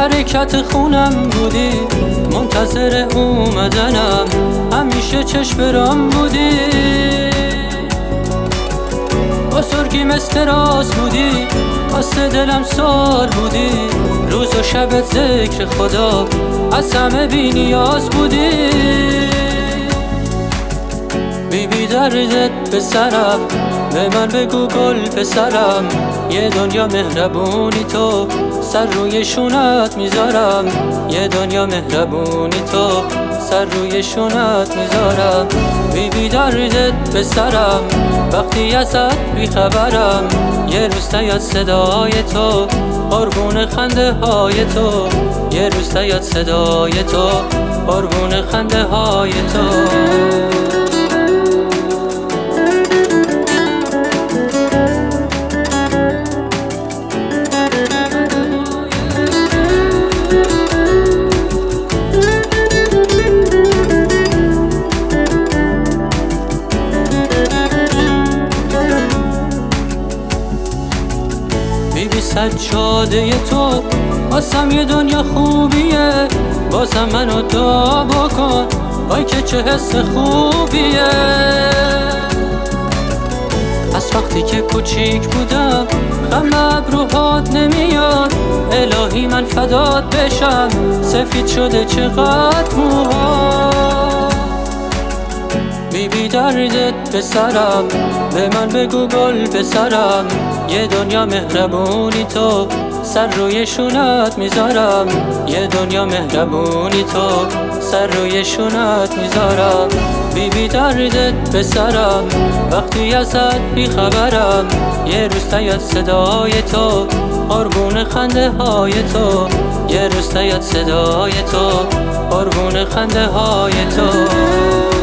حرکت خونم بودی، منتظر اومدنم همیشه چشم برام بودی. بزرگی مثل راز بودی، واسه دلم سال بودی. روز و شبت ذکر خدا، از همه بی نیاز بودی. بی دردت به سرم، به من بگو گل پسرم. یه دنیا مهربونی تو، سر روی شونت میذارم. یه دنیا مهربونی تو، سر روی شونت میذارم. بی دردت به سرم، وقتی ازت بیخبرم. یه روز نیاد صدای تو، قربون خنده های تو. یه روز نیاد صدای تو، قربون خنده های تو. سجاده تو واسم یه دنیا خوبیه. بازم منو دعا بکن، وای که چه حس خوبیه. از وقتی که کوچیک بودم خم ابروهات نمیاد. الهی من فدات بشم، سفید شده چقدر موها. بی دردت به سرم، به من بگو گل پسرم. یه دنیا مهربونی تو، سر روی شونت میذارم. یه دنیا مهربونی تو، سر روی شونت میذارم. بی دردت به سرم، وقتی ازت بیخبرم. یه روز نیاد صدای تو، قربون خنده های تو. یه روز نیاد صدای تو، قربون خنده های تو.